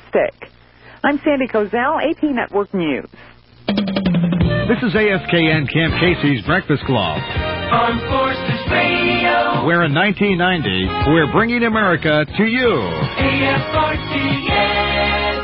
stick. I'm Sandy Kozel, AP Network News. This is ASKN Camp Casey's Breakfast Club. Armed Forces Radio. Where in 1990, we're bringing America to you. AFRTS.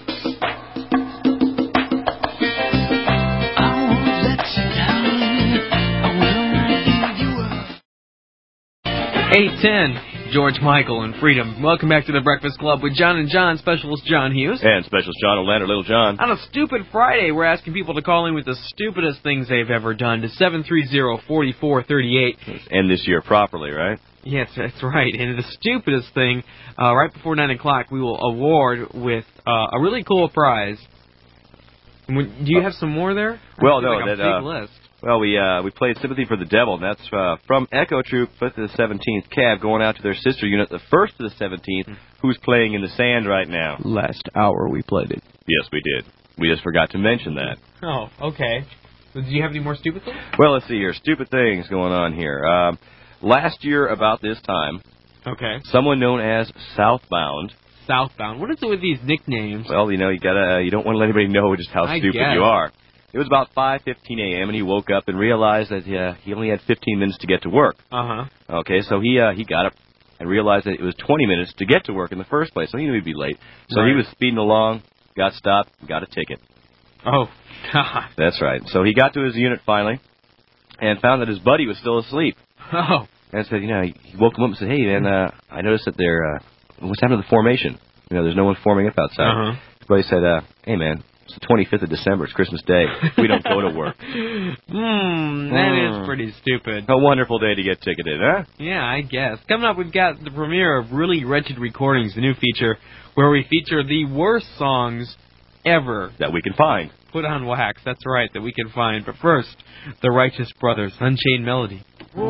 8:10, George Michael and Freedom. Welcome back to the Breakfast Club with John and John, Specialist John Hughes. And Specialist John O'Lander, Little John. On a Stupid Friday, we're asking people to call in with the stupidest things they've ever done to 730-4438. End this year properly, right? Yes, that's right. And the stupidest thing, right before 9 o'clock, we will award with a really cool prize. Do you have some more there? Well, no, like a big list. Well, we played Sympathy for the Devil, and that's from Echo Troop, 5th to the 17th Cav, going out to their sister unit, the 1st to the 17th, who's playing in the sand right now. Last hour we played it. Yes, we did. We just forgot to mention that. Oh, okay. Do you have any more stupid things? Well, let's see here. Stupid things going on here. Last year, about this time, someone known as Southbound. Southbound. What is it with these nicknames? Well, you know, you don't want to let anybody know just how stupid you are. It was about 5:15 a.m. and he woke up and realized that he only had 15 minutes to get to work. Okay, so he got up and realized that it was 20 minutes to get to work in the first place, so he knew he'd be late. So he was speeding along, got stopped, got a ticket. Oh, God. That's right. So he got to his unit finally and found that his buddy was still asleep. Oh. And said, he woke him up and said, hey, man, I noticed that what's happened to the formation? There's no one forming up outside. His buddy said, hey, man, it's the 25th of December. It's Christmas Day. We don't go to work. That is pretty stupid. A wonderful day to get ticketed, huh? Yeah, I guess. Coming up, we've got the premiere of Really Wretched Recordings, the new feature, where we feature the worst songs ever. That we can find. Put on wax, that's right, that we can find. But first, the Righteous Brothers, Unchained Melody.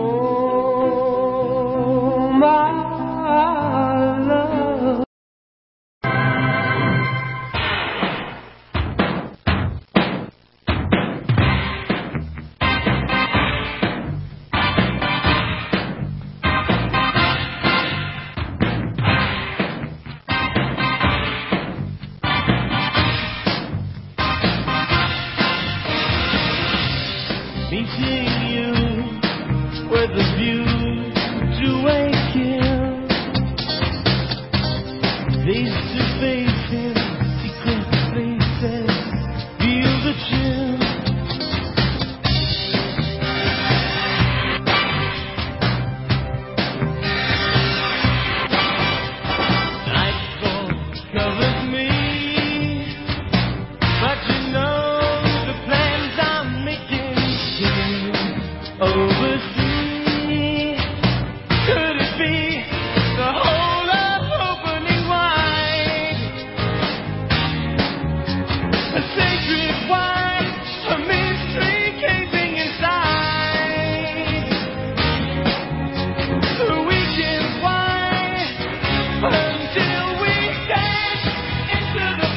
Oh, my love. Meeting you with a view to wake you. Face to face in secret places, feel the chill. Nightfall covers me, but you know the plans I'm making. Oversea, could it be the whole of opening wide? A sacred wine, a mystery casing inside. The weekend wine, until we dance into the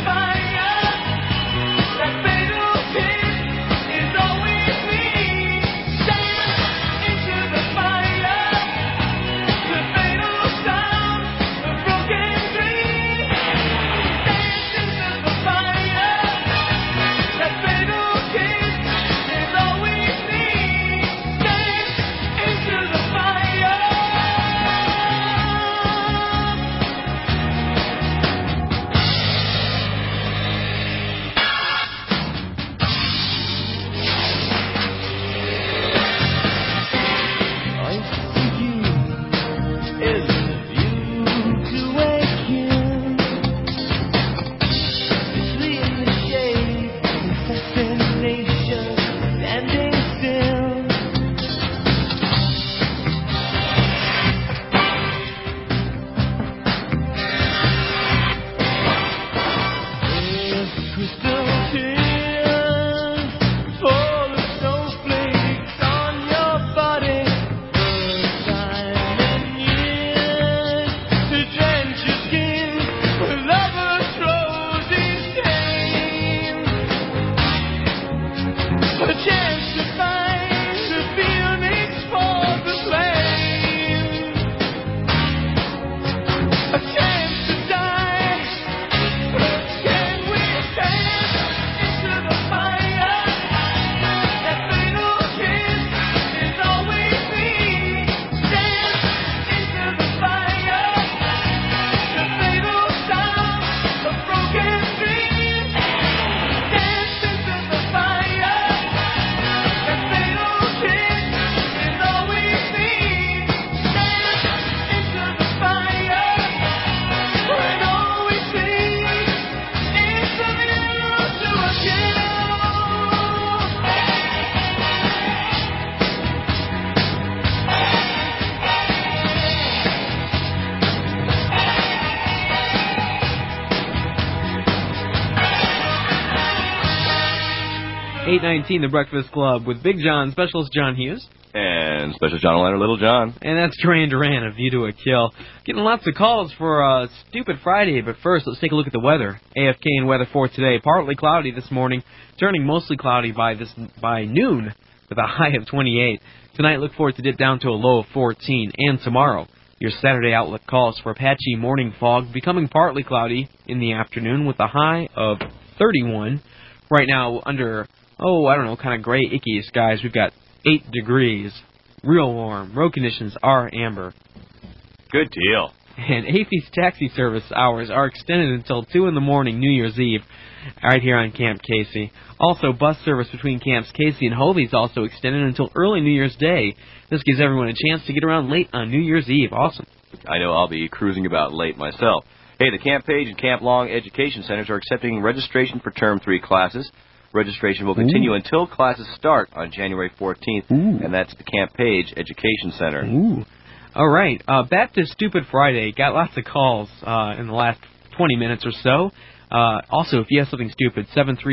8:19, The Breakfast Club with Big John, Specialist John Hughes. And Special John Leonard, Little John. And that's Duran Duran, A View to a Kill. Getting lots of calls for Stupid Friday, but first, let's take a look at the weather. AFK and weather for today. Partly cloudy this morning, turning mostly cloudy by noon with a high of 28. Tonight, look for it to dip down to a low of 14. And tomorrow, your Saturday outlook calls for patchy morning fog, becoming partly cloudy in the afternoon with a high of 31. Right now, under, kind of gray, icky skies, we've got 8 degrees. Real warm. Road conditions are amber. Good deal. And AFI's taxi service hours are extended until 2 in the morning, New Year's Eve, right here on Camp Casey. Also, bus service between Camps Casey and Hovey is also extended until early New Year's Day. This gives everyone a chance to get around late on New Year's Eve. Awesome. I know I'll be cruising about late myself. Hey, the Camp Page and Camp Long Education Centers are accepting registration for Term 3 classes. Registration will continue until classes start on January 14th, and that's the Camp Page Education Center. All right. Back to Stupid Friday. Got lots of calls in the last 20 minutes or so. Also, if you have something stupid,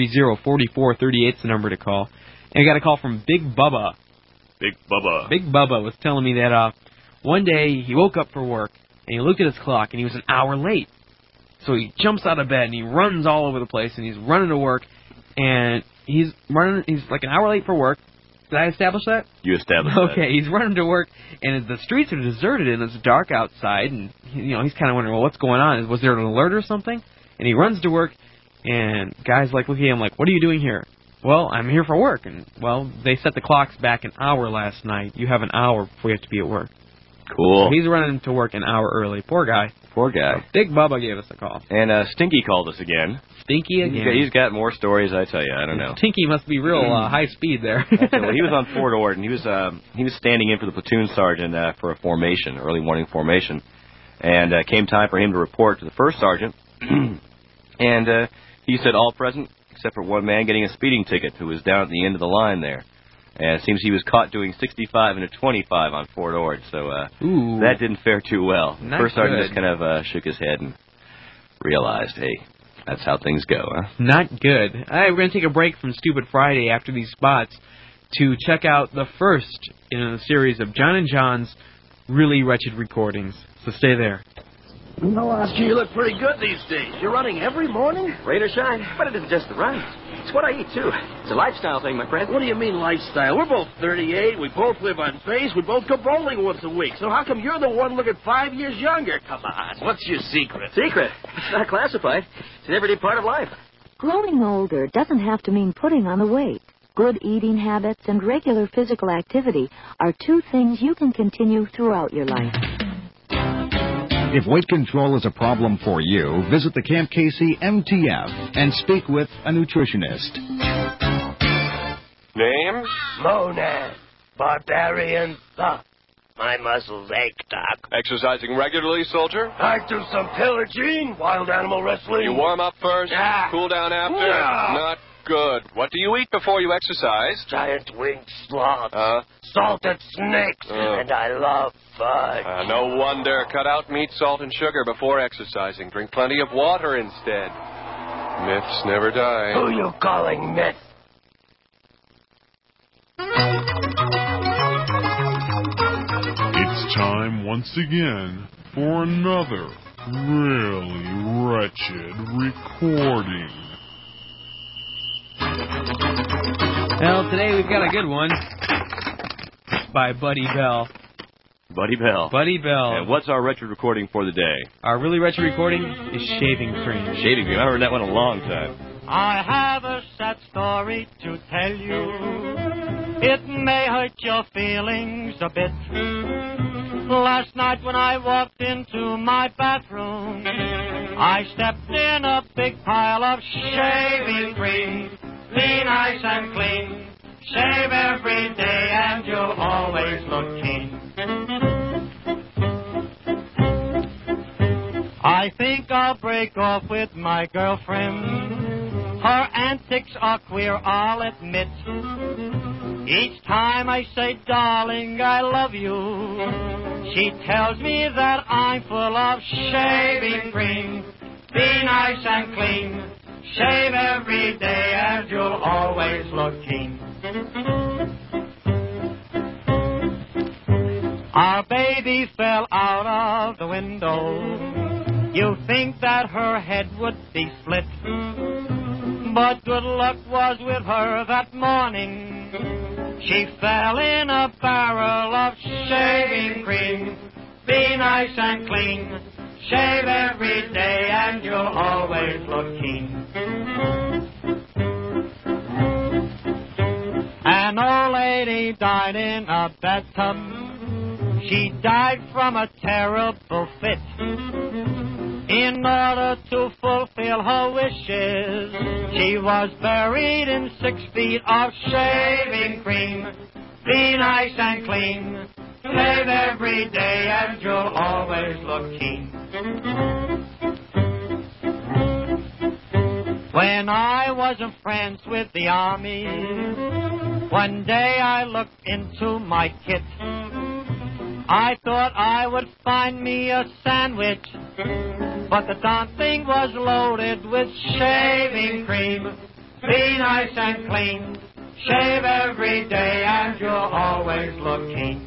730-4438 is the number to call. And I got a call from Big Bubba. Big Bubba. Big Bubba was telling me that one day he woke up for work, and he looked at his clock, and he was an hour late. So he jumps out of bed, and he runs all over the place, and he's running to work. And he's like an hour late for work. Did I establish that? You established that. Okay, he's running to work, and the streets are deserted, and it's dark outside, and he's kind of wondering, well, what's going on? Was there an alert or something? And he runs to work, and guys look at him like, what are you doing here? Well, I'm here for work. And, well, they set the clocks back an hour last night. You have an hour before you have to be at work. Cool. So he's running to work an hour early. Poor guy. Poor guy. Big Bubba gave us a call. And Stinky called us again. Stinky again. He's got more stories, I tell you. I don't know. Stinky must be real high speed there. Well, he was on Fort Ord, and he was standing in for the platoon sergeant for a formation, early morning formation. And came time for him to report to the first sergeant. And he said all present, except for one man getting a speeding ticket who was down at the end of the line there. And it seems he was caught doing 65 and a 25 on Fort Ord, so that didn't fare too well. Not First sergeant good. just kind of shook his head and realized, hey, that's how things go, huh? Not good. All right, we're going to take a break from Stupid Friday after these spots to check out the first in a series of John and John's really wretched recordings. So stay there. Gee, you look pretty good these days. You're running every morning? Rain or shine, but it isn't just the run. It's what I eat, too. It's a lifestyle thing, my friend. What do you mean lifestyle? We're both 38. We both live on base. We both go bowling once a week. So how come you're the one looking 5 years younger? Come on. What's your secret? Secret? It's not classified. It's an everyday part of life. Growing older doesn't have to mean putting on the weight. Good eating habits and regular physical activity are 2 things you can continue throughout your life. If weight control is a problem for you, visit the Camp Casey MTF and speak with a nutritionist. Name? Monad. Barbarian Thug. My muscles ache, Doc. Exercising regularly, soldier? I do some pillaging, wild animal wrestling. You warm up first, cool down after? Not good. What do you eat before you exercise? Giant winged sloths. Salted snakes. And I love fudge. No wonder. Cut out meat, salt, and sugar before exercising. Drink plenty of water instead. Myths never die. Who you calling myth? It's time once again for another really wretched recording. Well, today we've got a good one by Buddy Bell. Buddy Bell. Buddy Bell. And what's our wretched recording for the day? Our really wretched recording is Shaving Cream. Shaving Cream. I haven't heard that one in a long time. I have a sad story to tell you. It may hurt your feelings a bit. Last night when I walked into my bathroom, I stepped in a big pile of shaving cream. Be nice and clean. Shave every day and you'll always look keen. I think I'll break off with my girlfriend. Her antics are queer, I'll admit. Each time I say, darling, I love you, she tells me that I'm full of shaving cream. Be nice and clean. Shave every day and you'll always look looking. Our baby fell out of the window. You think that her head would be split, but good luck was with her that morning. She fell in a barrel of shaving cream. Be nice and clean. Shave every day and you'll always look keen. An old lady died in a bathtub. She died from a terrible fit. In order to fulfill her wishes, she was buried in 6 feet of shaving cream. Be nice and clean. Shave every day and you'll always look keen. When I wasn't friends with the army, one day I looked into my kit. I thought I would find me a sandwich, but the darn thing was loaded with shaving cream. Be nice and clean. Shave every day and you'll always look keen.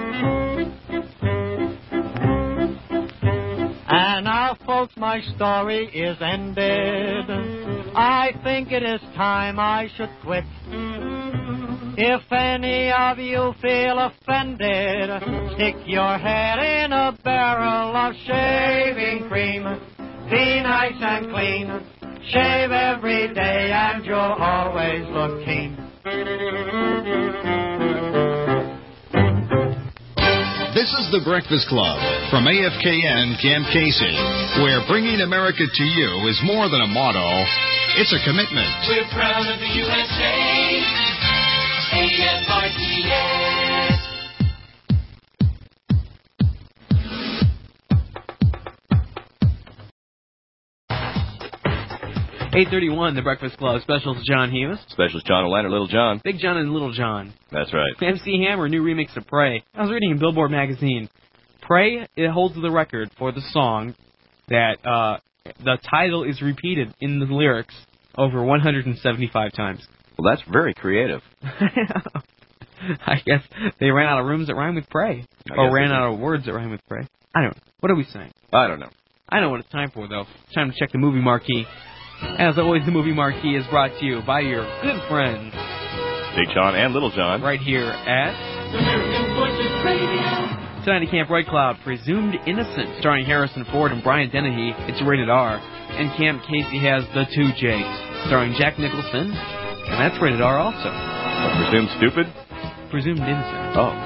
And now, folks, my story is ended. I think it is time I should quit. If any of you feel offended, stick your head in a barrel of shaving cream. Be nice and clean. Shave every day and you'll always look keen. This is The Breakfast Club from AFKN Camp Casey, where bringing America to you is more than a motto, it's a commitment. We're proud of the USA, AFRTS. 8:31, The Breakfast Club. Special to John Hughes. Special to John O'Lantern, Little John. Big John and Little John. That's right. MC Hammer, new remix of Pray. I was reading in Billboard magazine. Pray, it holds the record for the song that the title is repeated in the lyrics over 175 times. Well, that's very creative. I guess they ran out of rooms that rhyme with pray. Or ran out of words that rhyme with pray. I don't know. What are we saying? I don't know. I know what it's time for, though. It's time to check the movie marquee. As always, the movie marquee is brought to you by your good friends, Big John and Little John. Right here at American Voices Radio. Tonight at Camp Red Cloud, Presumed Innocent, starring Harrison Ford and Brian Dennehy. It's rated R. And Camp Casey has The Two Jakes, starring Jack Nicholson. And that's rated R also. Presumed Stupid? Presumed Innocent. Oh.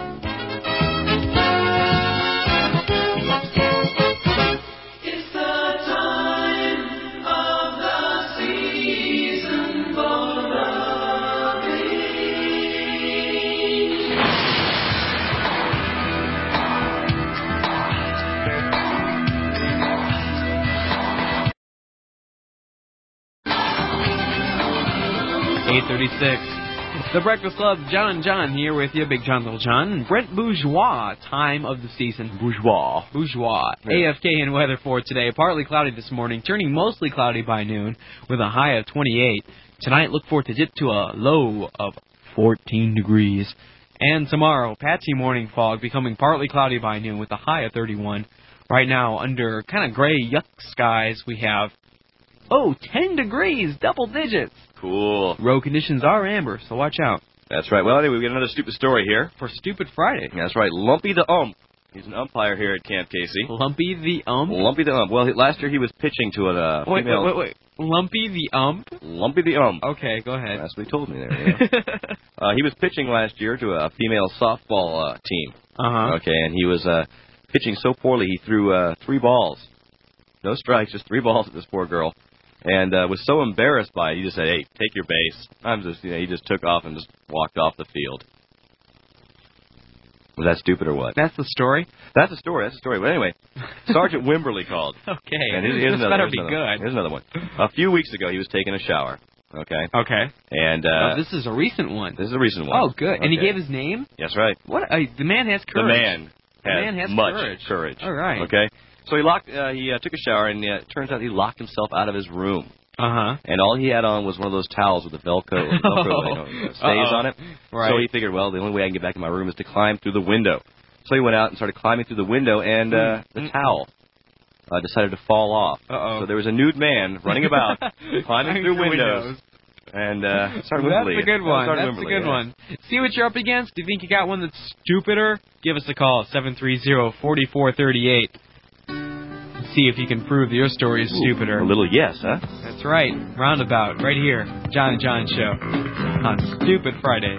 The Breakfast Club, John and John here with you, Big John, Little John, and Brent Bourgeois, time of the season. Bourgeois. Yeah. AFK and weather for today, partly cloudy this morning, turning mostly cloudy by noon, with a high of 28. Tonight, look for it to dip to a low of 14 degrees. And tomorrow, patchy morning fog, becoming partly cloudy by noon, with a high of 31. Right now, under kind of gray yuck skies, we have 10 degrees, double digits. Cool. Road conditions are amber, so watch out. That's right. Well, anyway, we got another stupid story here. For Stupid Friday. That's right. Lumpy the Ump. He's an umpire here at Camp Casey. Lumpy the Ump? Lumpy the Ump. Well, last year he was pitching to a female... Wait. Lumpy the Ump? Lumpy the Ump. Okay, go ahead. That's what he told me there. Yeah. He was pitching last year to a female softball team. Uh-huh. Okay, and he was pitching so poorly he threw 3 balls. No strikes, just 3 balls at this poor girl. And was so embarrassed by it, he just said, "Hey, take your base." He just took off and just walked off the field. Was that stupid or what? That's the story? That's the story. But anyway, Sergeant Wimberly called. Okay. And this better be good. Here's another one. A few weeks ago, he was taking a shower. Okay. And this is a recent one. This is a recent one. Oh, good. Okay. And he gave his name? That's right. What? The man has courage. The man has much courage. All right. Okay. So he took a shower, and it turns out he locked himself out of his room. And all he had on was one of those towels with the Velcro stays on it. Right. So he figured, well, the only way I can get back in my room is to climb through the window. So he went out and started climbing through the window, and the towel decided to fall off. So there was a nude man running about, climbing through windows. And started wimbling. That's a good one. That's a good one. See what you're up against? Do you think you got one that's stupider? Give us a call, 730-4438. See if you can prove that your story is stupider. A little yes, huh? That's right. Roundabout, right here. John and John Show on Stupid Friday.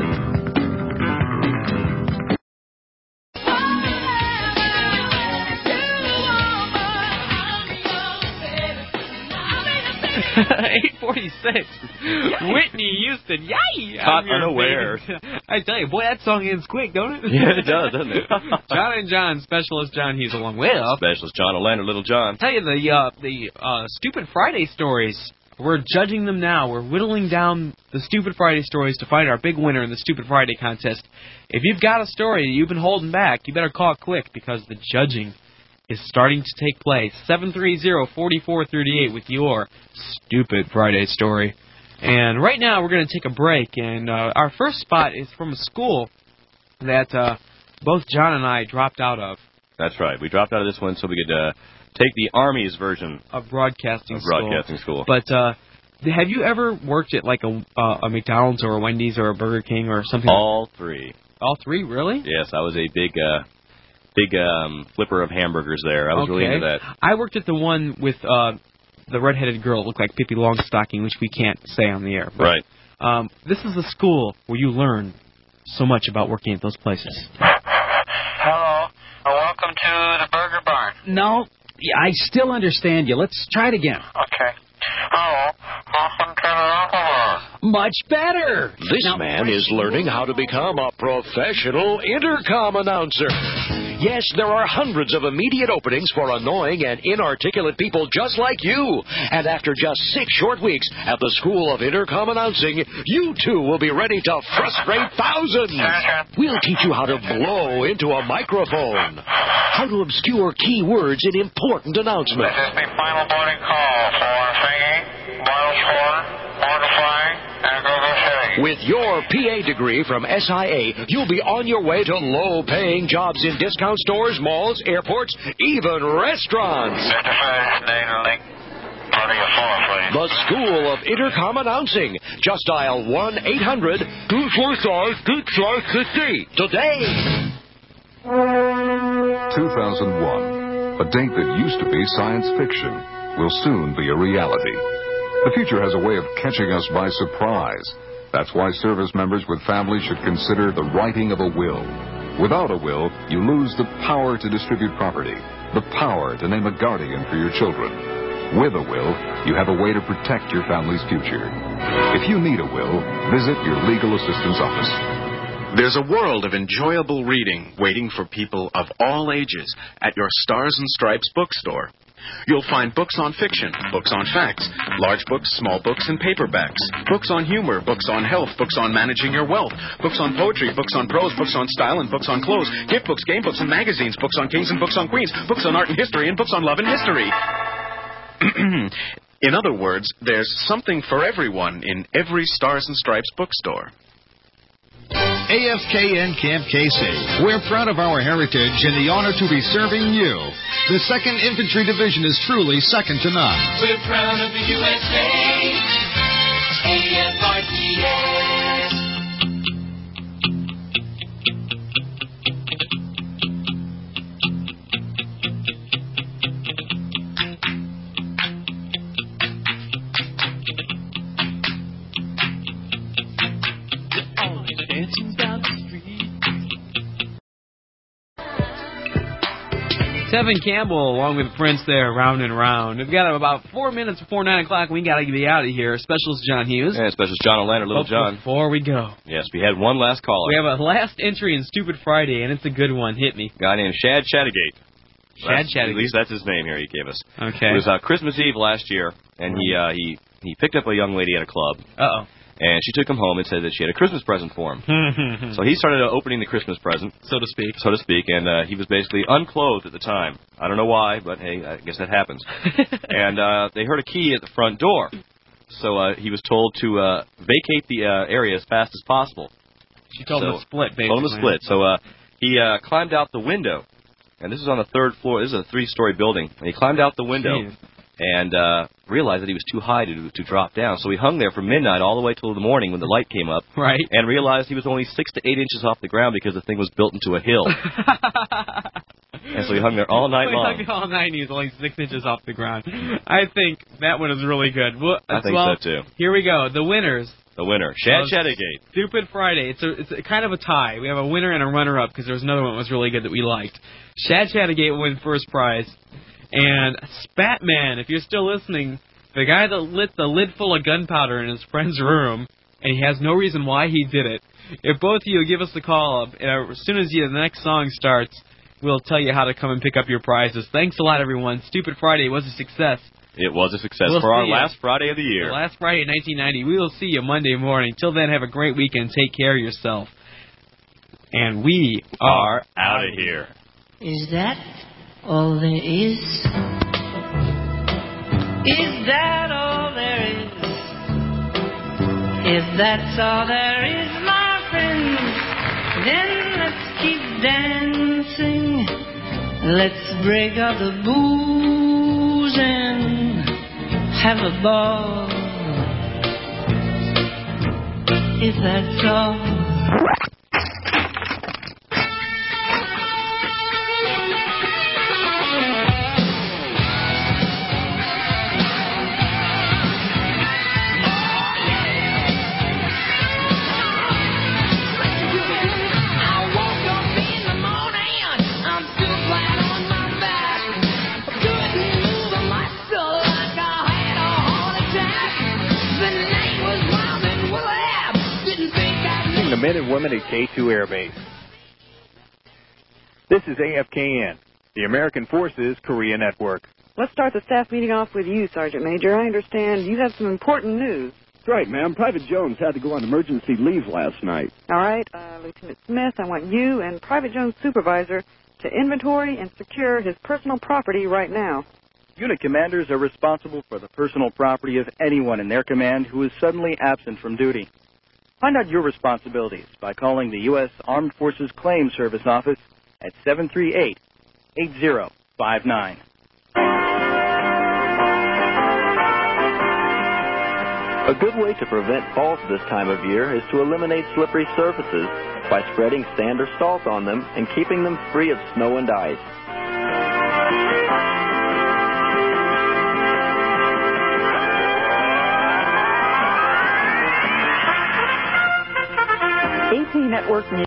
846. Whitney Houston. Yay! Caught unaware. I tell you, boy, that song ends quick, don't it? Yeah, it does, doesn't it? John and John, Specialist John Hughes along with Specialist John O'Lander, Little John. I tell you, the Stupid Friday stories, we're judging them now. We're whittling down the Stupid Friday stories to find our big winner in the Stupid Friday contest. If you've got a story that you've been holding back, you better call it quick because the judging is starting to take place. 730-4438 with your Stupid Friday story. And right now we're going to take a break, and our first spot is from a school that both John and I dropped out of. That's right. We dropped out of this one so we could take the Army's version of broadcasting school. But have you ever worked at like a McDonald's or a Wendy's or a Burger King or something? All three. All three, really? Yes, I was a big flipper of hamburgers there. I was really into that. I worked at the one with the redheaded girl that looked like Pippi Longstocking, which we can't say on the air. But, right. This is a school where you learn so much about working at those places. Hello. Welcome to the Burger Barn. No, I still understand you. Let's try it again. Okay. Hello. Welcome to the Burger Barn. Much better. This man is learning how to become a professional intercom announcer. Yes, there are hundreds of immediate openings for annoying and inarticulate people just like you. And after just 6 short weeks at the School of Intercom Announcing, you too will be ready to frustrate thousands. We'll teach you how to blow into a microphone, how to obscure key words in important announcements. This is the final boarding call for singing, vital score, mortifying, and Google City. With your PA degree from SIA, you'll be on your way to low-paying jobs in discount stores, malls, airports, even restaurants. The School of Intercom Announcing. Just dial 1-800-245-6660 today. 2001. A date that used to be science fiction will soon be a reality. The future has a way of catching us by surprise. That's why service members with families should consider the writing of a will. Without a will, you lose the power to distribute property, the power to name a guardian for your children. With a will, you have a way to protect your family's future. If you need a will, visit your legal assistance office. There's a world of enjoyable reading waiting for people of all ages at your Stars and Stripes bookstore. You'll find books on fiction, books on facts, large books, small books, and paperbacks, books on humor, books on health, books on managing your wealth, books on poetry, books on prose, books on style, and books on clothes, gift books, game books, and magazines, books on kings and books on queens, books on art and history, and books on love and history. In other words, there's something for everyone in every Stars and Stripes bookstore. AFKN Camp Casey. We're proud of our heritage and the honor to be serving you. The 2nd Infantry Division is truly second to none. We're proud of the USA. AFRDS. Tevin Campbell, along with Prince there, Round and Round. We've got about 4 minutes before 9 o'clock. We got to be out of here. Specialist John Hughes. Yeah, Specialist John O'Lander, Little John. Before we go. Yes, we had one last caller. We have a last entry in Stupid Friday, and it's a good one. Hit me. A guy named Shad Shadowgate. Shadowgate. At least that's his name here he gave us. Okay. It was Christmas Eve last year, and he picked up a young lady at a club. Uh-oh. And she took him home and said that she had a Christmas present for him. So he started opening the Christmas present, so to speak, and he was basically unclothed at the time. I don't know why, but hey, I guess that happens. And they heard a key at the front door. So he was told to vacate the area as fast as possible. She told him to split, basically. Told him to split. So he climbed out the window. And this is on the 3rd floor. This is a 3-story building. And he climbed out the window and realized that he was too high to drop down. So he hung there from midnight all the way till the morning when the light came up. Right. And realized he was only 6 to 8 inches off the ground because the thing was built into a hill. And so he hung there all night long. He hung all night and he was only 6 inches off the ground. I think that one is really good. Well, I think so, too. Here we go. The winners. The winner, Shad Shadowgate. Stupid Friday. It's a kind of a tie. We have a winner and a runner-up because there was another one that was really good that we liked. Shad Shadowgate will win first prize. And Spatman, if you're still listening, the guy that lit the lid full of gunpowder in his friend's room, and he has no reason why he did it. If both of you give us a call, as soon as the next song starts, we'll tell you how to come and pick up your prizes. Thanks a lot, everyone. Stupid Friday was a success. It was a success for our last Friday of the year. The last Friday of 1990. We will see you Monday morning. Till then, have a great weekend. Take care of yourself. And we are out of here. Is that all there is? Is that all there is? If that's all there is, my friends, then let's keep dancing. Let's break out the booze and have a ball. If that's all. The men and women at K2 Air Base. This is AFKN, the American Forces Korea Network. Let's start the staff meeting off with you, Sergeant Major. I understand you have some important news. That's right, ma'am. Private Jones had to go on emergency leave last night. All right, Lieutenant Smith, I want you and Private Jones' supervisor to inventory and secure his personal property right now. Unit commanders are responsible for the personal property of anyone in their command who is suddenly absent from duty. Find out your responsibilities by calling the U.S. Armed Forces Claims Service Office at 738-8059. A good way to prevent falls this time of year is to eliminate slippery surfaces by spreading sand or salt on them and keeping them free of snow and ice. AP Network News.